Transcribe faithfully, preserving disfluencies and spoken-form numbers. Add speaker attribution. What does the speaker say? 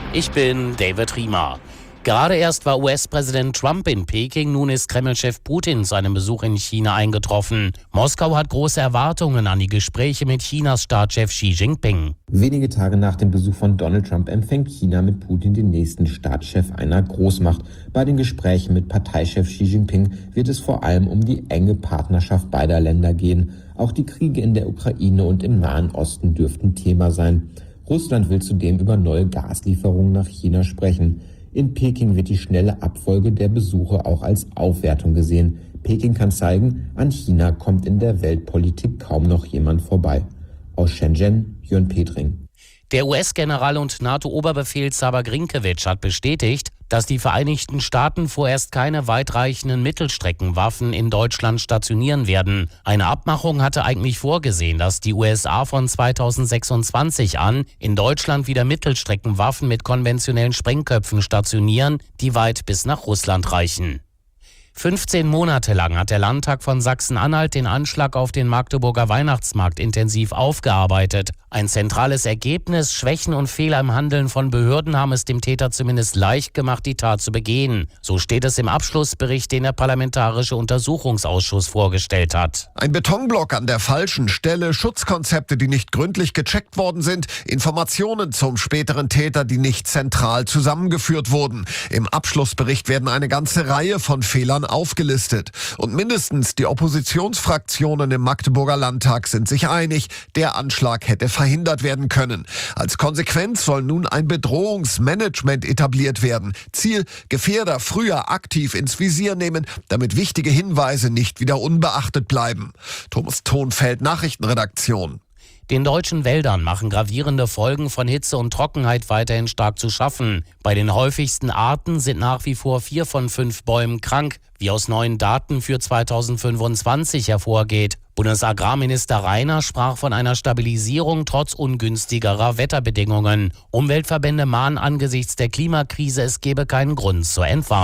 Speaker 1: Ich bin David Riemer. Gerade erst war U S-Präsident Trump in Peking, nun ist Kreml-Chef Putin zu einem Besuch in China eingetroffen. Moskau hat große Erwartungen an die Gespräche mit Chinas Staatschef Xi Jinping.
Speaker 2: Wenige Tage nach dem Besuch von Donald Trump empfängt China mit Putin den nächsten Staatschef einer Großmacht. Bei den Gesprächen mit Parteichef Xi Jinping wird es vor allem um die enge Partnerschaft beider Länder gehen. Auch die Kriege in der Ukraine und im Nahen Osten dürften Thema sein. Russland will zudem über neue Gaslieferungen nach China sprechen. In Peking wird die schnelle Abfolge der Besuche auch als Aufwertung gesehen. Peking kann zeigen, an China kommt in der Weltpolitik kaum noch jemand vorbei. Aus Shenzhen, Jörn Petring.
Speaker 1: Der U S-General und NATO-Oberbefehlshaber Grinkiewicz hat bestätigt, dass die Vereinigten Staaten vorerst keine weitreichenden Mittelstreckenwaffen in Deutschland stationieren werden. Eine Abmachung hatte eigentlich vorgesehen, dass die U S A von zweitausendsechsundzwanzig an in Deutschland wieder Mittelstreckenwaffen mit konventionellen Sprengköpfen stationieren, die weit bis nach Russland reichen. fünfzehn Monate lang hat der Landtag von Sachsen-Anhalt den Anschlag auf den Magdeburger Weihnachtsmarkt intensiv aufgearbeitet. Ein zentrales Ergebnis: Schwächen und Fehler im Handeln von Behörden haben es dem Täter zumindest leicht gemacht, die Tat zu begehen. So steht es im Abschlussbericht, den der Parlamentarische Untersuchungsausschuss vorgestellt hat.
Speaker 3: Ein Betonblock an der falschen Stelle, Schutzkonzepte, die nicht gründlich gecheckt worden sind, Informationen zum späteren Täter, die nicht zentral zusammengeführt wurden. Im Abschlussbericht werden eine ganze Reihe von Fehlern aufgelistet. Und mindestens die Oppositionsfraktionen im Magdeburger Landtag sind sich einig, der Anschlag hätte verhindert werden können. Als Konsequenz soll nun ein Bedrohungsmanagement etabliert werden. Ziel: Gefährder früher aktiv ins Visier nehmen, damit wichtige Hinweise nicht wieder unbeachtet bleiben. Thomas Thonfeld, Nachrichtenredaktion.
Speaker 1: Den deutschen Wäldern machen gravierende Folgen von Hitze und Trockenheit weiterhin stark zu schaffen. Bei den häufigsten Arten sind nach wie vor vier von fünf Bäumen krank, wie aus neuen Daten für zweitausendfünfundzwanzig hervorgeht. Bundesagrarminister Rainer sprach von einer Stabilisierung trotz ungünstigerer Wetterbedingungen. Umweltverbände mahnen angesichts der Klimakrise, es gebe keinen Grund zur Entwarnung.